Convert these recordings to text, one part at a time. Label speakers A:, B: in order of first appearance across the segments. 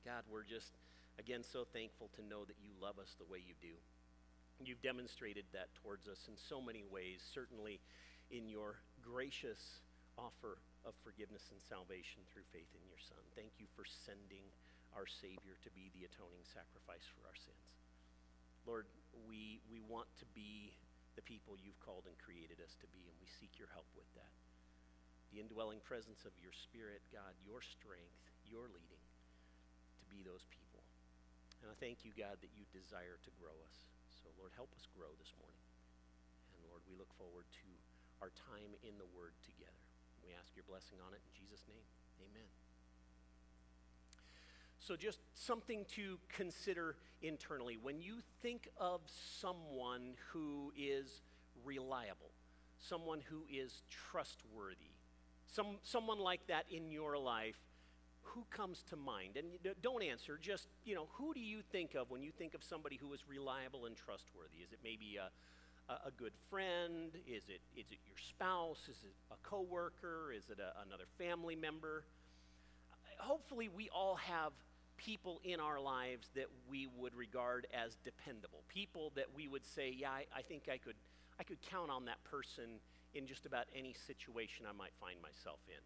A: God, we're just, again, so thankful to know that you love us the way you do. You've demonstrated that towards us in so many ways, certainly in your gracious offer of forgiveness and salvation through faith in your Son. Thank you for sending our Savior to be the atoning sacrifice for our sins. Lord, we want to be the people you've called and created us to be, and we seek your help with that. The indwelling presence of your Spirit, God, your strength, your leading to be those people. And I thank you, God, that you desire to grow us. So, Lord, help us grow this morning. And, Lord, we look forward to our time in the Word together. We ask your blessing on it in Jesus' name. Amen. So just something to consider internally. When you think of someone who is reliable, someone who is trustworthy, someone like that in your life, who comes to mind? And don't answer, just, who do you think of when you think of somebody who is reliable and trustworthy? Is it maybe a good friend? Is it your spouse? Is it a coworker? Is it another family member? Hopefully we all have people in our lives that we would regard as dependable. People that we would say, yeah, I think I could count on that person in just about any situation I might find myself in.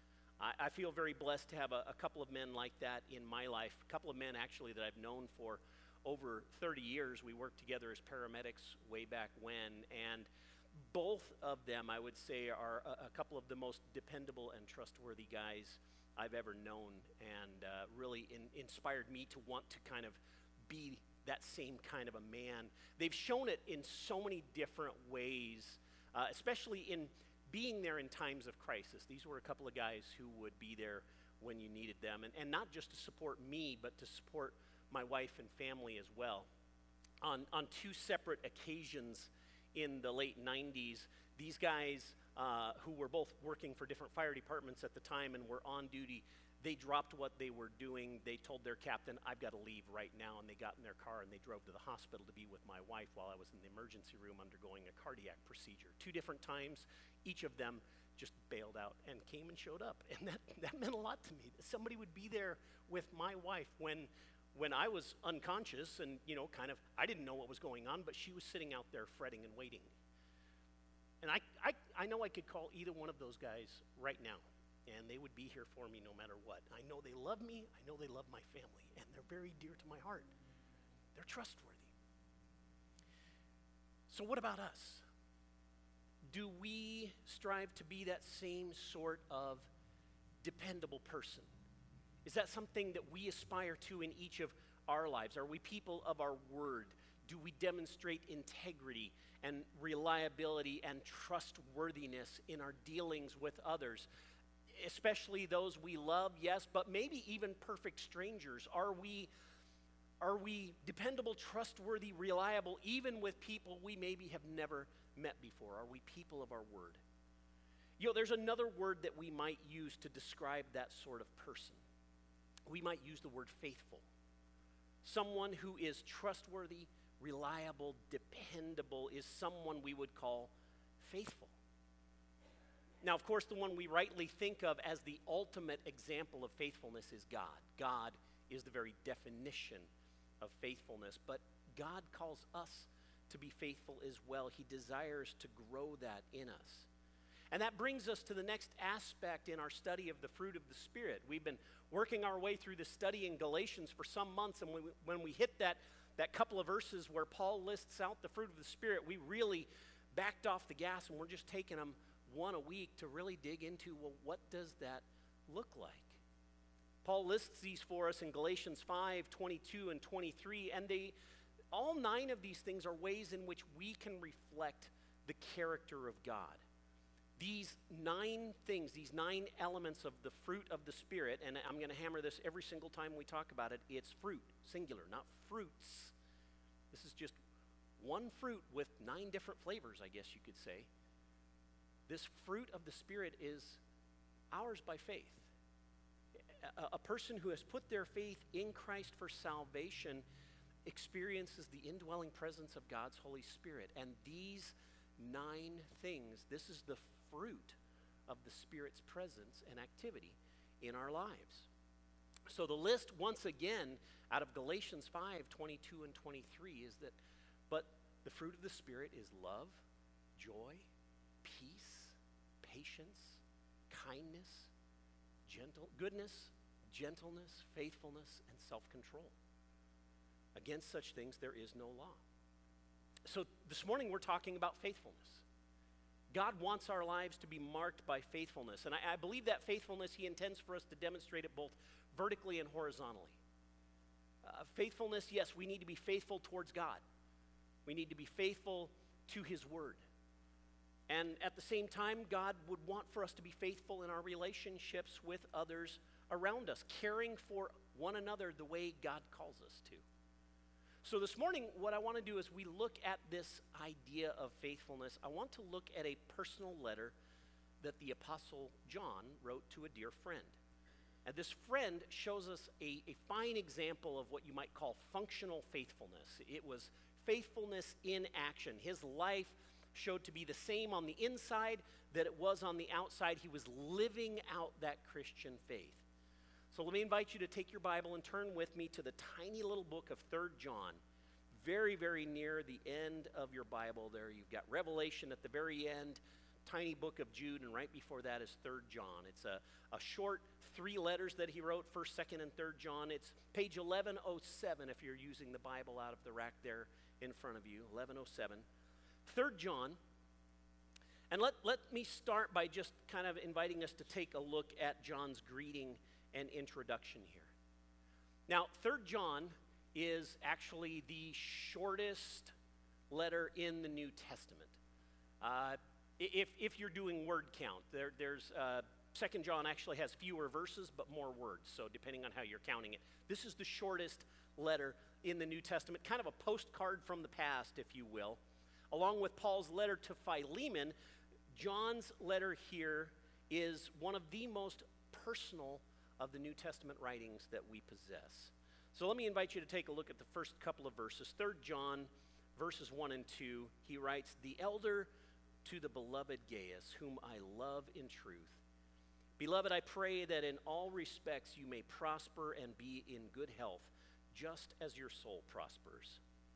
A: I feel very blessed to have a couple of men like that in my life, a couple of men actually that I've known for over 30 years. We worked together as paramedics way back when, and both of them, I would say, are a couple of the most dependable and trustworthy guys I've ever known, and really inspired me to want to kind of be that same kind of a man. They've shown it in so many different ways, especially in being there in times of crisis. These were a couple of guys who would be there when you needed them, and not just to support me, but to support my wife and family as well. On two separate occasions in the late 90s, these guys who were both working for different fire departments at the time and were on duty, they dropped what they were doing. They told their captain, I've got to leave right now, and they got in their car and they drove to the hospital to be with my wife while I was in the emergency room undergoing a cardiac procedure. 2 different times, each of them just bailed out and came and showed up, and that meant a lot to me, that somebody would be there with my wife when I was unconscious and, I didn't know what was going on, but she was sitting out there fretting and waiting. And I know I could call either one of those guys right now, and they would be here for me no matter what. I know they love me. I know they love my family, and they're very dear to my heart. They're trustworthy. So what about us? Do we strive to be that same sort of dependable person? Is that something that we aspire to in each of our lives? Are we people of our word? Do we demonstrate integrity and reliability and trustworthiness in our dealings with others, especially those we love, yes, but maybe even perfect strangers? Are we dependable, trustworthy, reliable, even with people we maybe have never met before? Are we people of our word? There's another word that we might use to describe that sort of person. We might use the word faithful. Someone who is trustworthy, reliable, dependable is someone we would call faithful. Now, of course, the one we rightly think of as the ultimate example of faithfulness is God. God is the very definition of faithfulness, but God calls us to be faithful as well. He desires to grow that in us. And that brings us to the next aspect in our study of the fruit of the Spirit. We've been working our way through the study in Galatians for some months, and when we hit that couple of verses where Paul lists out the fruit of the Spirit, we really backed off the gas, and we're just taking them one a week to really dig into, well, what does that look like? Paul lists these for us in Galatians 5, 22 and 23, and all 9 of these things are ways in which we can reflect the character of God. These 9 things, these 9 elements of the fruit of the Spirit, and I'm going to hammer this every single time we talk about it, it's fruit, singular, not fruits. This is just one fruit with 9 different flavors, I guess you could say. This fruit of the Spirit is ours by faith. A person who has put their faith in Christ for salvation experiences the indwelling presence of God's Holy Spirit. And these 9 things, this is the fruit of the Spirit's presence and activity in our lives. So the list, once again, out of Galatians 5, 22 and 23 is that, but the fruit of the Spirit is love, joy, peace, patience, kindness, goodness, gentleness, faithfulness, and self-control. Against such things there is no law. So this morning we're talking about faithfulness. God wants our lives to be marked by faithfulness. And I believe that faithfulness, he intends for us to demonstrate it both vertically and horizontally. Faithfulness, yes, we need to be faithful towards God. We need to be faithful to his word. And at the same time, God would want for us to be faithful in our relationships with others around us, caring for one another the way God calls us to. So this morning, what I want to do as we look at this idea of faithfulness, I want to look at a personal letter that the Apostle John wrote to a dear friend. And this friend shows us a fine example of what you might call functional faithfulness. It was faithfulness in action. His life showed to be the same on the inside that it was on the outside. He was living out that Christian faith. So let me invite you to take your Bible and turn with me to the tiny little book of 3 John. Very, very near the end of your Bible there. You've got Revelation at the very end, tiny book of Jude, and right before that is 3 John. It's a short 3 letters that he wrote, 1st, 2nd, and 3rd John. It's page 1107 if you're using the Bible out of the rack there in front of you, 1107. 3 John. And let me start by just kind of inviting us to take a look at John's greeting and introduction here. Now, 3 John is actually the shortest letter in the New Testament. If you're doing word count, there's 2 John actually has fewer verses but more words, so depending on how you're counting it. This is the shortest letter in the New Testament, kind of a postcard from the past, if you will. Along with Paul's letter to Philemon, John's letter here is one of the most personal of the New Testament writings that we possess. So let me invite you to take a look at the first couple of verses. 3 John, verses 1 and 2, he writes, "The elder to the beloved Gaius, whom I love in truth. Beloved, I pray that in all respects you may prosper and be in good health, just as your soul prospers."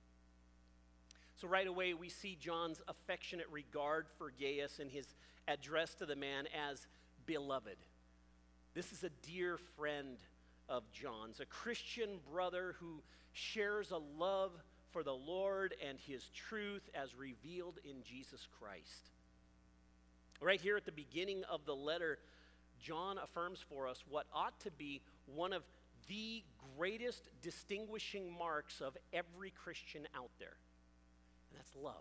A: So right away we see John's affectionate regard for Gaius and his address to the man as beloved. This is a dear friend of John's, a Christian brother who shares a love for the Lord and his truth as revealed in Jesus Christ. Right here at the beginning of the letter, John affirms for us what ought to be one of the greatest distinguishing marks of every Christian out there, and that's love.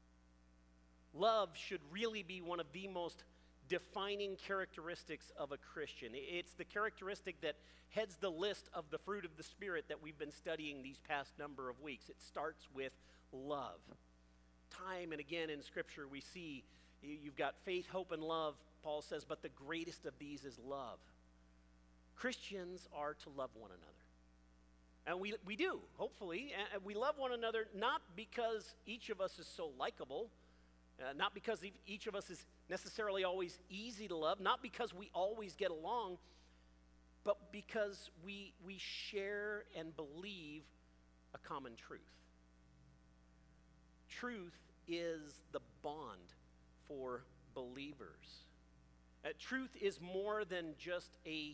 A: Love should really be one of the most defining characteristics of a Christian. It's the characteristic that heads the list of the fruit of the Spirit that we've been studying these past number of weeks. It starts with love. Time and again in Scripture we see you've got faith, hope, and love, Paul says, but the greatest of these is love. Christians are to love one another. And we do, hopefully. And we love one another not because each of us is so likable, not because each of us is necessarily always easy to love, not because we always get along, but because we share and believe a common truth. Truth is the bond for believers. Truth is more than just a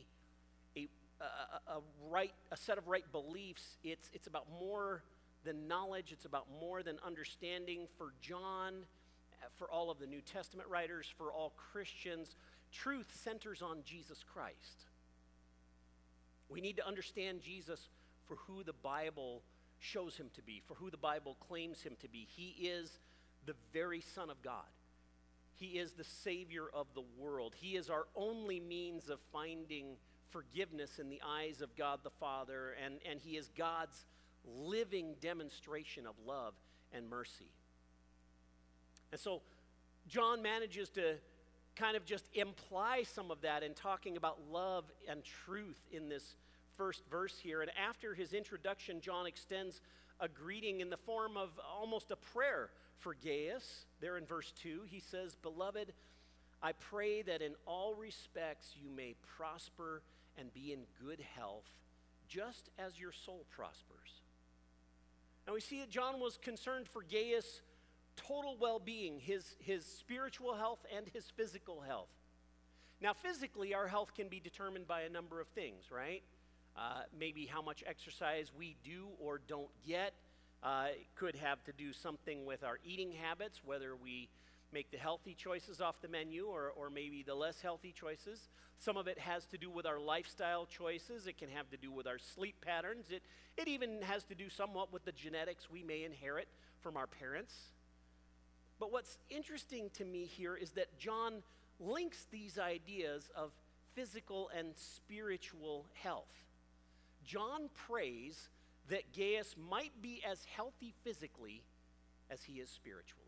A: set of right beliefs. It's about more than knowledge. It's about more than understanding. For John, for all of the New Testament writers, for all Christians, truth centers on Jesus Christ. We need to understand Jesus for who the Bible shows him to be, for who the Bible claims him to be. He is the very Son of God. He is the Savior of the world. He is our only means of finding forgiveness in the eyes of God the Father, and he is God's living demonstration of love and mercy. And so John manages to kind of just imply some of that in talking about love and truth in this first verse here. And after his introduction, John extends a greeting in the form of almost a prayer for Gaius. There in verse 2, he says, "Beloved, I pray that in all respects you may prosper and be in good health, just as your soul prospers. And we see that John was concerned for Gaius' total well-being, his spiritual health and his physical health. Now, physically, our health can be determined by a number of things, right? Maybe how much exercise we do or don't get. It could have to do something with our eating habits, whether we make the healthy choices off the menu or maybe the less healthy choices. Some of it has to do with our lifestyle choices. It can have to do with our sleep patterns. It even has to do somewhat with the genetics we may inherit from our parents. But what's interesting to me here is that John links these ideas of physical and spiritual health. John prays that Gaius might be as healthy physically as he is spiritually.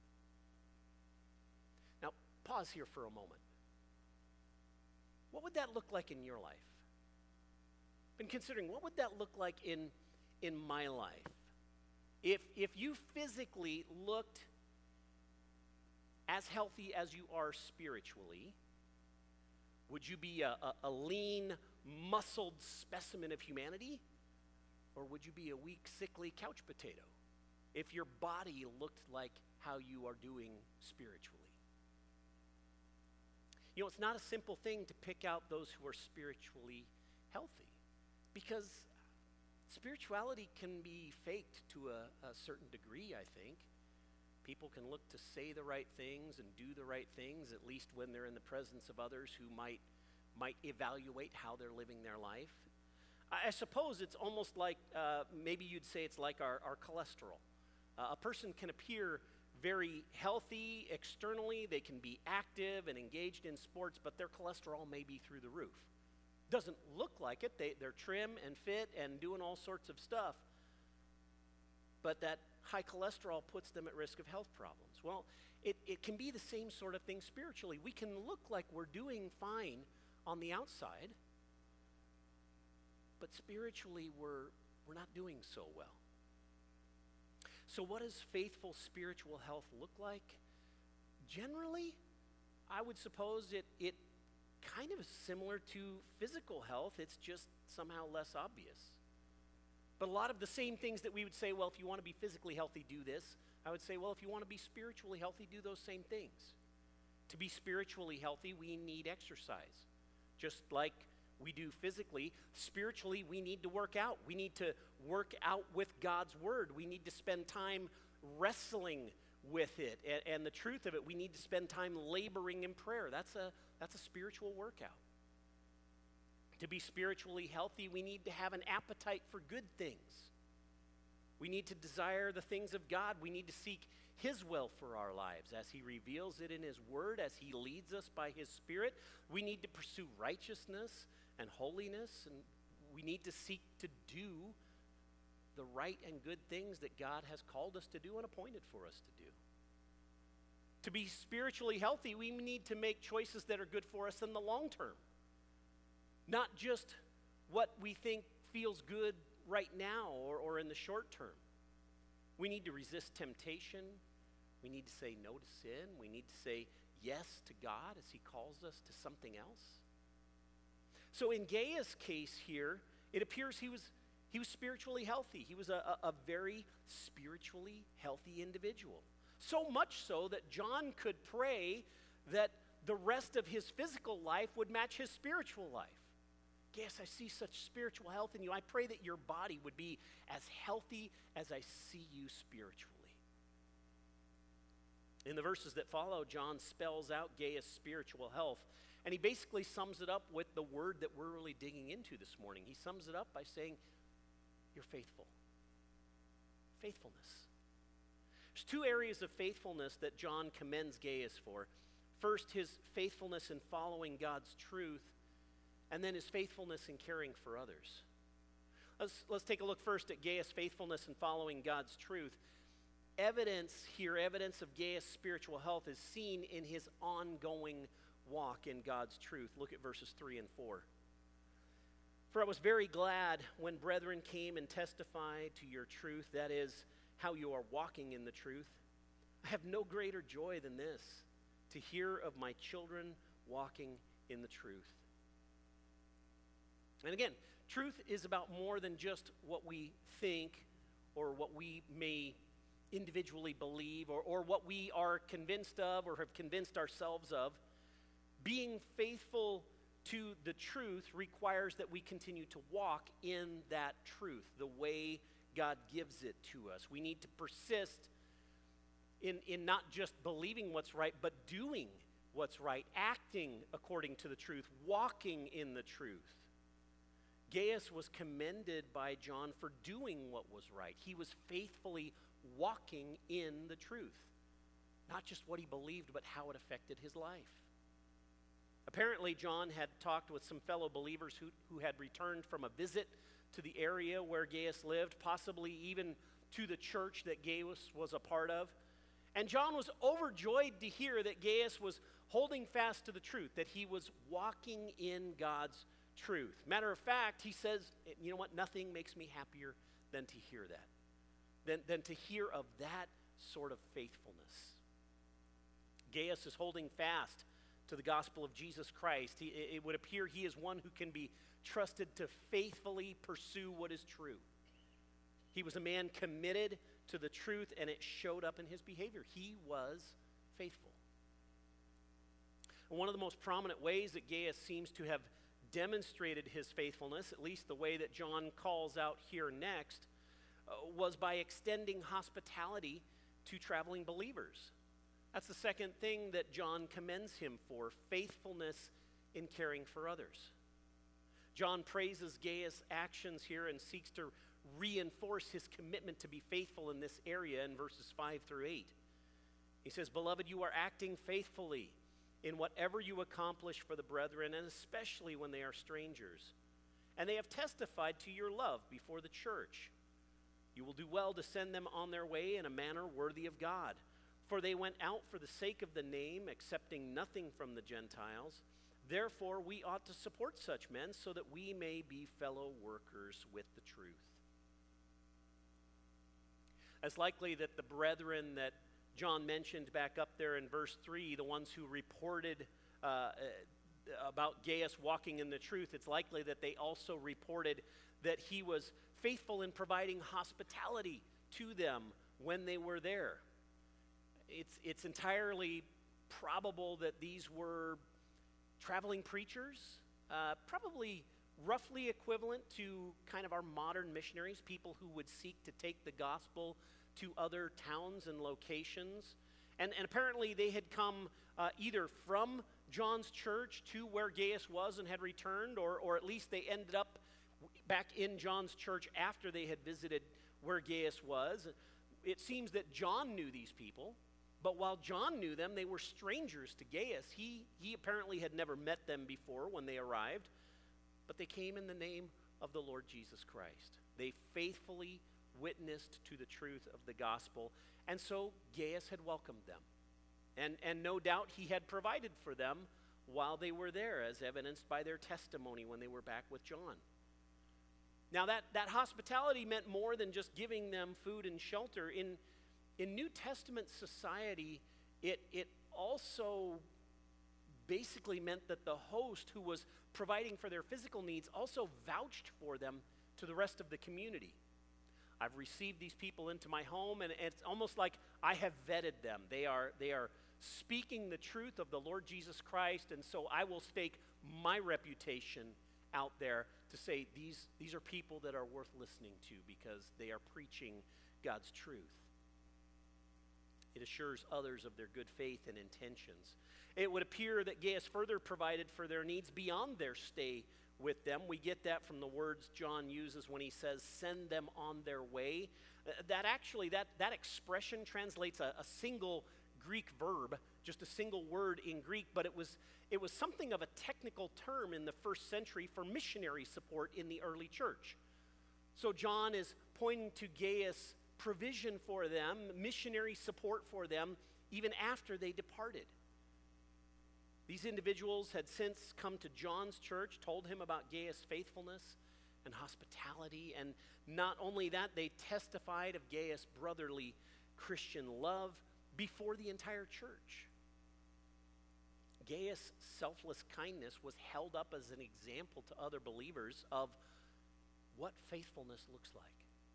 A: Now, pause here for a moment. What would that look like in your life? Been considering, what would that look like in my life? If you physically looked as healthy as you are spiritually, would you be a lean, muscled specimen of humanity? Or would you be a weak, sickly couch potato if your body looked like how you are doing spiritually? You know, it's not a simple thing to pick out those who are spiritually healthy, because spirituality can be faked to a certain degree, I think. People can look to say the right things and do the right things, at least when they're in the presence of others who might evaluate how they're living their life. I suppose it's almost like, maybe you'd say it's like our cholesterol. A person can appear very healthy externally, they can be active and engaged in sports, but their cholesterol may be through the roof. Doesn't look like it, they're trim and fit and doing all sorts of stuff, but that high cholesterol puts them at risk of health problems. Well, it can be the same sort of thing spiritually. We can look like we're doing fine on the outside, but spiritually we're not doing so well. So what does faithful spiritual health look like? Generally, I would suppose it kind of is similar to physical health. It's just somehow less obvious. But a lot of the same things that we would say, well, if you want to be physically healthy, do this. I would say, well, if you want to be spiritually healthy, do those same things. To be spiritually healthy, we need exercise. Just like we do physically, spiritually, we need to work out. We need to work out with God's word. We need to spend time wrestling with it. And the truth of it, we need to spend time laboring in prayer. That's a spiritual workout. To be spiritually healthy, we need to have an appetite for good things. We need to desire the things of God. We need to seek His will for our lives as He reveals it in His word, as He leads us by His Spirit. We need to pursue righteousness and holiness, and we need to seek to do the right and good things that God has called us to do and appointed for us to do. To be spiritually healthy, we need to make choices that are good for us in the long term. Not just what we think feels good right now or in the short term. We need to resist temptation. We need to say no to sin. We need to say yes to God as He calls us to something else. So in Gaius' case here, it appears he was spiritually healthy. He was a very spiritually healthy individual. So much so that John could pray that the rest of his physical life would match his spiritual life. Gaius, I see such spiritual health in you. I pray that your body would be as healthy as I see you spiritually. In the verses that follow, John spells out Gaius' spiritual health, and he basically sums it up with the word that we're really digging into this morning. He sums it up by saying, you're faithful. Faithfulness. There's two areas of faithfulness that John commends Gaius for. First, his faithfulness in following God's truth, and then his faithfulness in caring for others. Let's take a look first at Gaius' faithfulness in following God's truth. Evidence of Gaius' spiritual health is seen in his ongoing walk in God's truth. Look at verses 3 and 4. For I was very glad when brethren came and testified to your truth, that is, how you are walking in the truth. I have no greater joy than this, to hear of my children walking in the truth. And again, Truth is about more than just what we think or what we may individually believe or what we are convinced of or have convinced ourselves of. Being faithful to the truth requires that we continue to walk in that truth, the way God gives it to us. We need to persist in not just believing what's right, but doing what's right, acting according to the truth, walking in the truth. Gaius was commended by John for doing what was right. He was faithfully walking in the truth. Not just what he believed, but how it affected his life. Apparently, John had talked with some fellow believers who had returned from a visit to the area where Gaius lived, possibly even to the church that Gaius was a part of. And John was overjoyed to hear that Gaius was holding fast to the truth, that he was walking in God's truth. Matter of fact, he says, you know what, nothing makes me happier than to hear that, than to hear of that sort of faithfulness. Gaius is holding fast to the gospel of Jesus Christ. It would appear he is one who can be trusted to faithfully pursue what is true. He was a man committed to the truth, and it showed up in his behavior. He was faithful. And one of the most prominent ways that Gaius seems to have demonstrated his faithfulness, at least the way that John calls out here next, was by extending hospitality to traveling believers. That's the second thing that John commends him for, faithfulness in caring for others. John praises Gaius' actions here and seeks to reinforce his commitment to be faithful in this area in verses 5 through 8. He says, "Beloved, you are acting faithfully in whatever you accomplish for the brethren, and especially when they are strangers. And they have testified to your love before the church. You will do well to send them on their way in a manner worthy of God. For they went out for the sake of the name, accepting nothing from the Gentiles. Therefore, we ought to support such men so that we may be fellow workers with the truth." It's likely that the brethren that John mentioned back up there in verse 3, the ones who reported about Gaius walking in the truth, it's likely that they also reported that he was faithful in providing hospitality to them when they were there. It's entirely probable that these were traveling preachers, probably roughly equivalent to kind of our modern missionaries, people who would seek to take the gospel to other towns and locations. And apparently they had come either from John's church to where Gaius was and had returned, or at least they ended up back in John's church after they had visited where Gaius was. It seems that John knew these people. But while John knew them, they were strangers to Gaius. He apparently had never met them before when they arrived, but they came in the name of the Lord Jesus Christ. They faithfully witnessed to the truth of the gospel, and so Gaius had welcomed them. And no doubt he had provided for them while they were there, as evidenced by their testimony when they were back with John. Now that hospitality meant more than just giving them food and shelter. In New Testament society, it also basically meant that the host who was providing for their physical needs also vouched for them to the rest of the community. I've received these people into my home, and it's almost like I have vetted them. They are speaking the truth of the Lord Jesus Christ, and so I will stake my reputation out there to say these are people that are worth listening to because they are preaching God's truth. It assures others of their good faith and intentions. It would appear that Gaius further provided for their needs beyond their stay with them. We get that from the words John uses when he says, "send them on their way." That expression translates a single Greek verb, just a single word in Greek, but it was something of a technical term in the first century for missionary support in the early church. So John is pointing to Gaius' provision for them, missionary support for them, even after they departed. These individuals had since come to John's church, told him about Gaius' faithfulness and hospitality, and not only that, they testified of Gaius' brotherly Christian love before the entire church. Gaius' selfless kindness was held up as an example to other believers of what faithfulness looks like.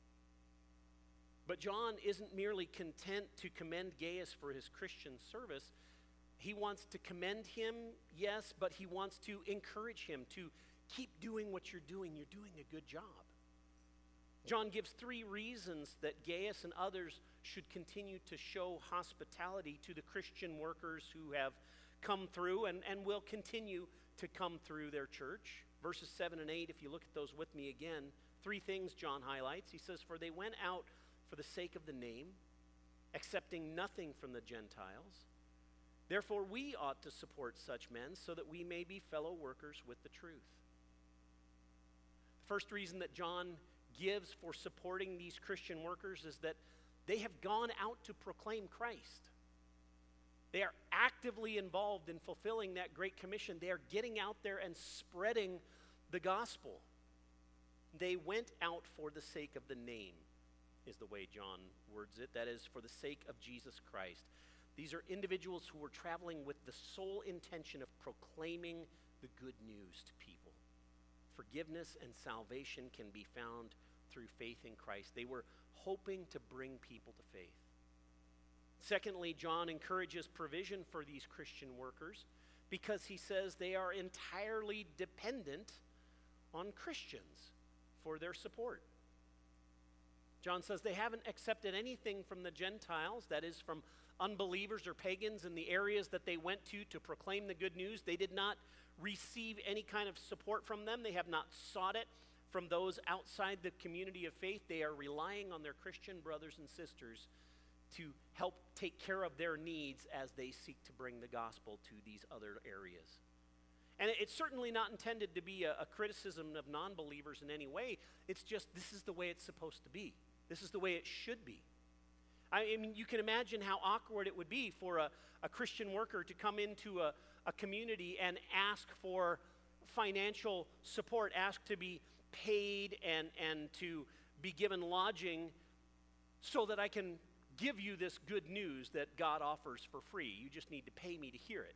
A: But John isn't merely content to commend Gaius for his Christian service. He wants to commend him, yes, but he wants to encourage him to keep doing what you're doing. You're doing a good job. John gives 3 reasons that Gaius and others should continue to show hospitality to the Christian workers who have come through and will continue to come through their church. Verses 7 and 8, if you look at those with me again, 3 things John highlights. He says, "For they went out for the sake of the name, accepting nothing from the Gentiles. Therefore we ought to support such men so that we may be fellow workers with the truth." The first reason that John gives for supporting these Christian workers is that they have gone out to proclaim Christ. They are actively involved in fulfilling that Great Commission. They are getting out there and spreading the gospel. They went out for the sake of the name, is the way John words it. That is, for the sake of Jesus Christ. These are individuals who were traveling with the sole intention of proclaiming the good news to people. Forgiveness and salvation can be found through faith in Christ. They were hoping to bring people to faith. Secondly, John encourages provision for these Christian workers because he says they are entirely dependent on Christians for their support. John says they haven't accepted anything from the Gentiles, that is, from unbelievers or pagans in the areas that they went to proclaim the good news. They did not receive any kind of support from them. They have not sought it from those outside the community of faith. They are relying on their Christian brothers and sisters to help take care of their needs as they seek to bring the gospel to these other areas. And it's certainly not intended to be a criticism of non-believers in any way. It's just this is the way it's supposed to be. This is the way it should be. I mean, you can imagine how awkward it would be for a Christian worker to come into a community and ask for financial support, ask to be paid and to be given lodging so that I can give you this good news that God offers for free. You just need to pay me to hear it.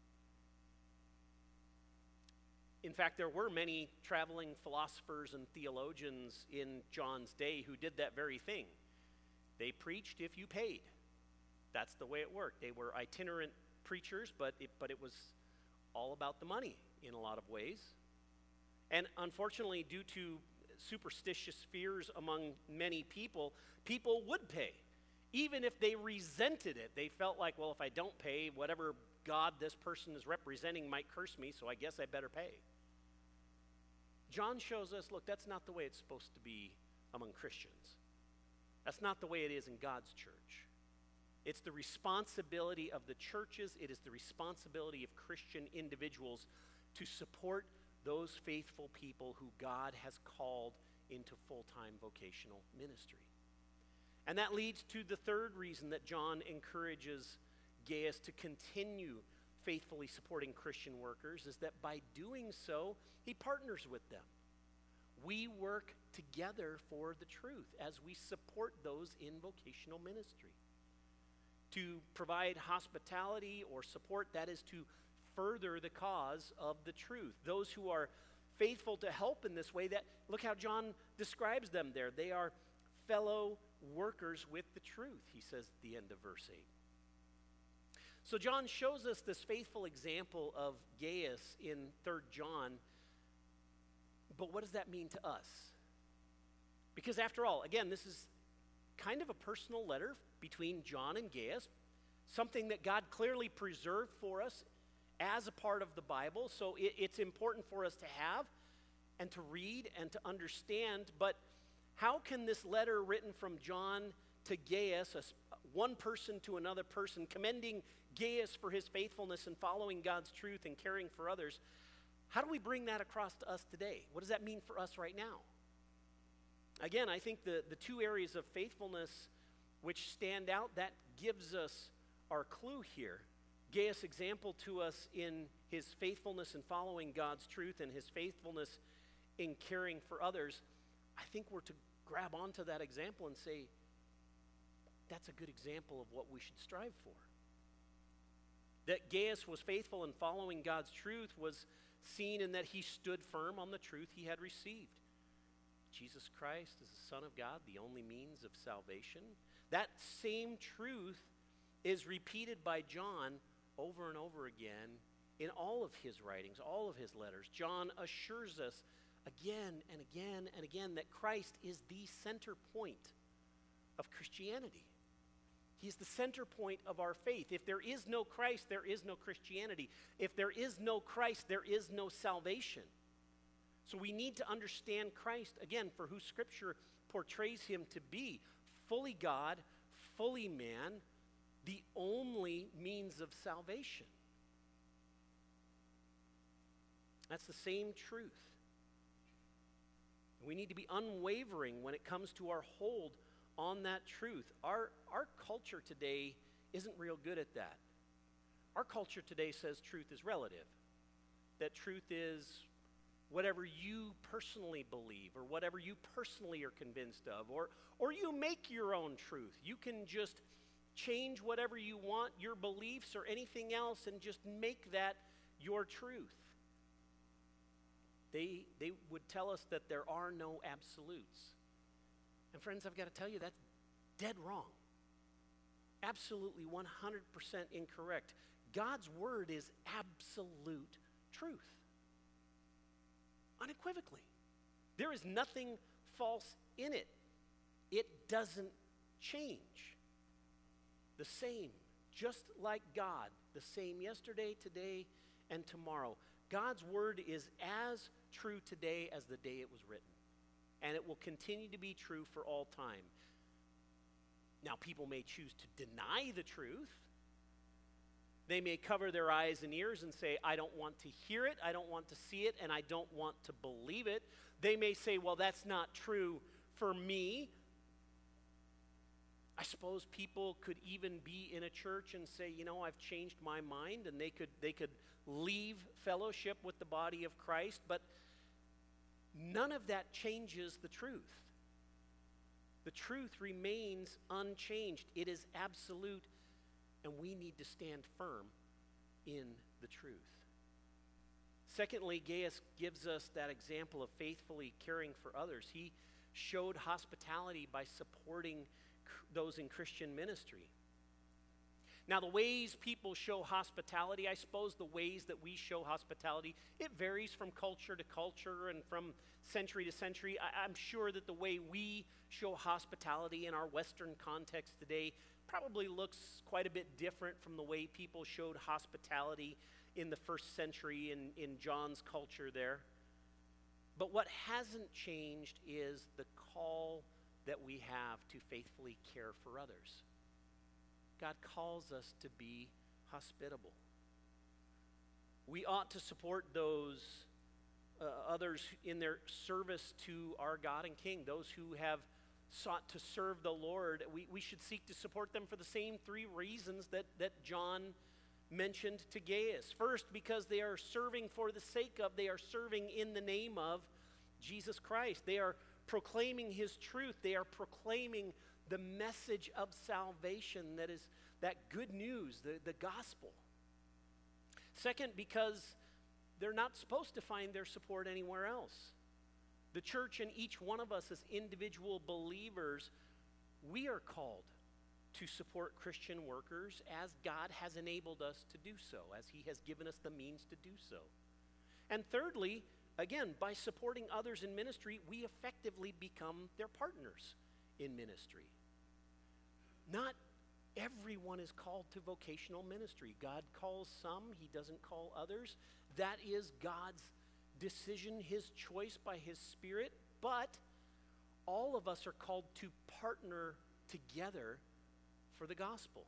A: In fact, there were many traveling philosophers and theologians in John's day who did that very thing. They preached if you paid. That's the way it worked. They were itinerant preachers, but it was all about the money in a lot of ways. And unfortunately, due to superstitious fears among many people, people would pay. Even if they resented it, they felt like, well, if I don't pay, whatever God this person is representing might curse me, so I guess I better pay. John shows us, look, that's not the way it's supposed to be among Christians. That's not the way it is in God's church. It's the responsibility of the churches, it is the responsibility of Christian individuals to support those faithful people who God has called into full-time vocational ministry. And that leads to the third reason that John encourages Gaius to continue faithfully supporting Christian workers, is that by doing so, he partners with them. We work together for the truth as we support those in vocational ministry. To provide hospitality or support, that is to further the cause of the truth. Those who are faithful to help in this way, that look how John describes them there. They are fellow workers with the truth, he says at the end of verse 8. So John shows us this faithful example of Gaius in 3 John, but what does that mean to us? Because after all, again, this is kind of a personal letter between John and Gaius, something that God clearly preserved for us as a part of the Bible, so it's important for us to have and to read and to understand, but how can this letter written from John to Gaius, one person to another person, commending Gaius for his faithfulness in following God's truth and caring for others, how do we bring that across to us today? What does that mean for us right now? Again, I think the two areas of faithfulness which stand out, that gives us our clue here. Gaius' example to us in his faithfulness in following God's truth and his faithfulness in caring for others, I think we're to grab onto that example and say, that's a good example of what we should strive for. That Gaius was faithful in following God's truth was seen in that he stood firm on the truth he had received. Jesus Christ is the Son of God, the only means of salvation. That same truth is repeated by John over and over again in all of his writings, all of his letters. John assures us again and again and again that Christ is the center point of Christianity. He's the center point of our faith. If there is no Christ, there is no Christianity. If there is no Christ, there is no salvation. So we need to understand Christ, again, for who Scripture portrays him to be. Fully God, fully man, the only means of salvation. That's the same truth. We need to be unwavering when it comes to our hold on that truth. Our culture today isn't real good at that. Our culture today says truth is relative. That truth is whatever you personally believe or whatever you personally are convinced of, or you make your own truth. You can just change whatever you want, your beliefs or anything else, and just make that your truth. They would tell us that there are no absolutes. And friends, I've got to tell you, that's dead wrong. Absolutely 100% incorrect. God's word is absolute truth. Unequivocally. There is nothing false in it. It doesn't change. The same, just like God, the same yesterday, today, and tomorrow. God's word is as true today as the day it was written. And it will continue to be true for all time. Now, people may choose to deny the truth. They may cover their eyes and ears and say, I don't want to hear it, I don't want to see it, and I don't want to believe it. They may say, well, that's not true for me. I suppose people could even be in a church and say, I've changed my mind, and they could leave fellowship with the body of Christ, but none of that changes the truth. The truth remains unchanged. It is absolute, and we need to stand firm in the truth. Secondly, Gaius gives us that example of faithfully caring for others. He showed hospitality by supporting those in Christian ministry. Now, the ways people show hospitality, I suppose the ways that we show hospitality, it varies from culture to culture and from century to century. I'm sure that the way we show hospitality in our Western context today probably looks quite a bit different from the way people showed hospitality in the first century in John's culture there. But what hasn't changed is the call that we have to faithfully care for others. God calls us to be hospitable. We ought to support those others in their service to our God and King, those who have sought to serve the Lord. We should seek to support them for the same three reasons that John mentioned to Gaius. First, because they are serving for the sake of, they are serving in the name of Jesus Christ. They are proclaiming his truth. They are proclaiming the message of salvation, that is that good news, the gospel. Second, because they're not supposed to find their support anywhere else. The church and each one of us as individual believers, we are called to support Christian workers as God has enabled us to do so, as he has given us the means to do so. And thirdly, again, by supporting others in ministry, we effectively become their partners in ministry. Not everyone is called to vocational ministry. God calls some, he doesn't call others. That is God's decision, his choice by his Spirit, but all of us are called to partner together for the gospel.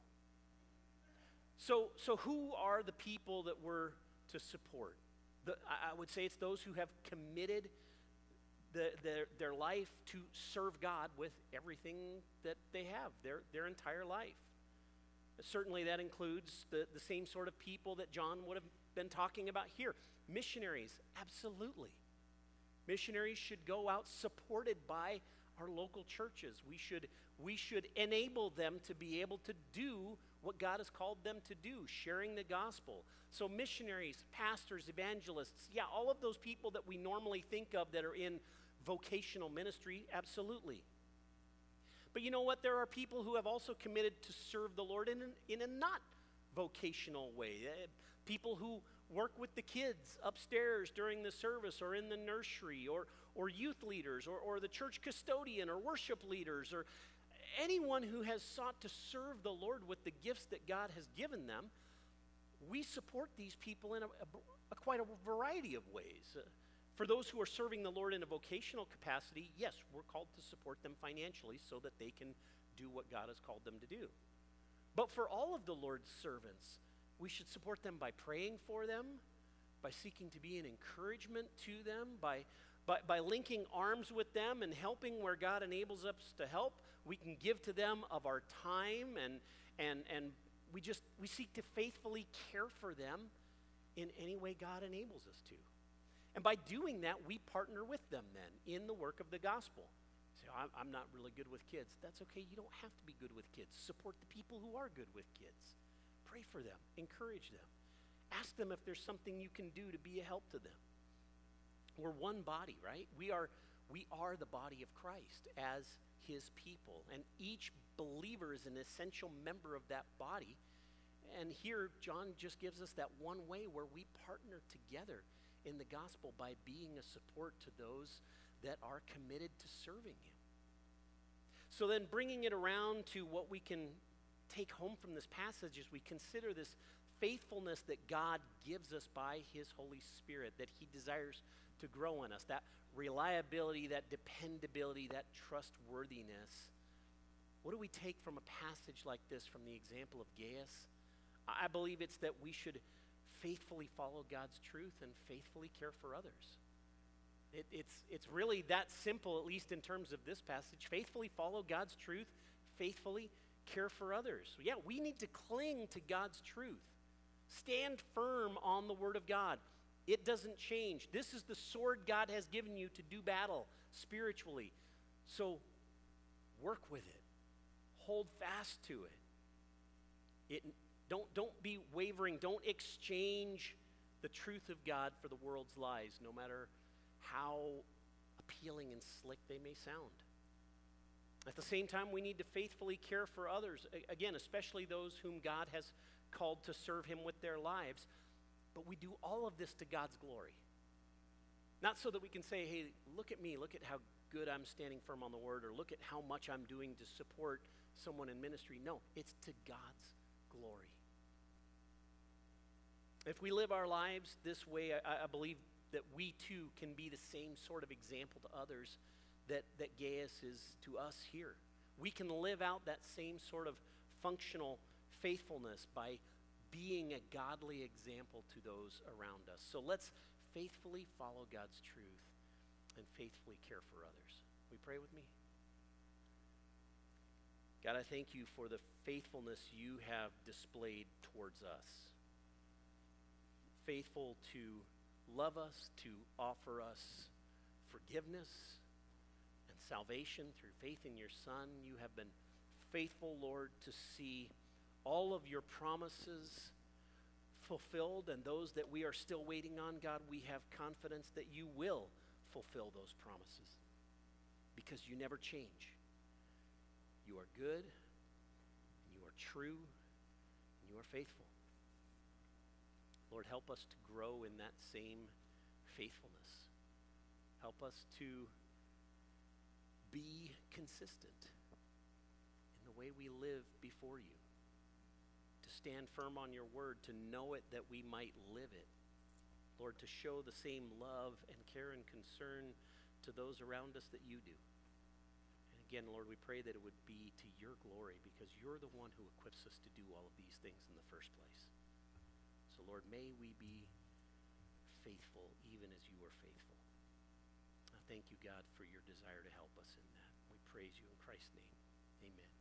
A: So who are the people that we're to support? I would say it's those who have committed their life to serve God with everything that they have, their entire life. Certainly that includes the same sort of people that John would have been talking about here. Missionaries, absolutely. Missionaries should go out supported by our local churches. We should enable them to be able to do what God has called them to do, sharing the gospel. So missionaries, pastors, evangelists, all of those people that we normally think of that are in vocational ministry, absolutely. But you know what? There are people who have also committed to serve the Lord in a not vocational way. People who work with the kids upstairs during the service or in the nursery, or youth leaders, or the church custodian, or worship leaders, or anyone who has sought to serve the Lord with the gifts that God has given them. We support these people in quite a variety of ways. For those who are serving the Lord in a vocational capacity, yes, we're called to support them financially so that they can do what God has called them to do. But for all of the Lord's servants, we should support them by praying for them, by seeking to be an encouragement to them, by linking arms with them and helping where God enables us to help. We can give to them of our time, and we seek to faithfully care for them in any way God enables us to. And by doing that, we partner with them then in the work of the gospel. You say, I'm not really good with kids. That's okay. You don't have to be good with kids. Support the people who are good with kids. Pray for them. Encourage them. Ask them if there's something you can do to be a help to them. We're one body, right? We are the body of Christ as his people. And each believer is an essential member of that body. And here, John just gives us that one way where we partner together in the gospel by being a support to those that are committed to serving him. So then, bringing it around to what we can take home from this passage as we consider this faithfulness that God gives us by his Holy Spirit, that he desires to grow in us, that reliability, that dependability, that trustworthiness. What do we take from a passage like this from the example of Gaius? I believe it's that we should faithfully follow God's truth and faithfully care for others. It's really that simple, at least in terms of this passage. Faithfully follow God's truth, faithfully care for others. Yeah, we need to cling to God's truth. Stand firm on the Word of God. It doesn't change. This is the sword God has given you to do battle spiritually. So work with it. Hold fast to it. Don't be wavering. Don't exchange the truth of God for the world's lies, no matter how appealing and slick they may sound. At the same time, we need to faithfully care for others, again, especially those whom God has called to serve him with their lives. But we do all of this to God's glory. Not so that we can say, hey, look at me, look at how good I'm standing firm on the word, or look at how much I'm doing to support someone in ministry. No, it's to God's glory. If we live our lives this way, I believe that we too can be the same sort of example to others that Gaius is to us here. We can live out that same sort of functional faithfulness by being a godly example to those around us. So let's faithfully follow God's truth and faithfully care for others. Will you pray with me? God, I thank you for the faithfulness you have displayed towards us. Faithful to love us, to offer us forgiveness and salvation through faith in your Son. You have been faithful, Lord, to see all of your promises fulfilled, and those that we are still waiting on, God, we have confidence that you will fulfill those promises because you never change. You are good, and you are true, and you are faithful. Lord, help us to grow in that same faithfulness. Help us to be consistent in the way we live before you, to stand firm on your word, to know it that we might live it. Lord, to show the same love and care and concern to those around us that you do. And again, Lord, we pray that it would be to your glory because you're the one who equips us to do all of these things in the first place. So, Lord, may we be faithful even as you are faithful. I thank you, God, for your desire to help us in that. We praise you in Christ's name. Amen.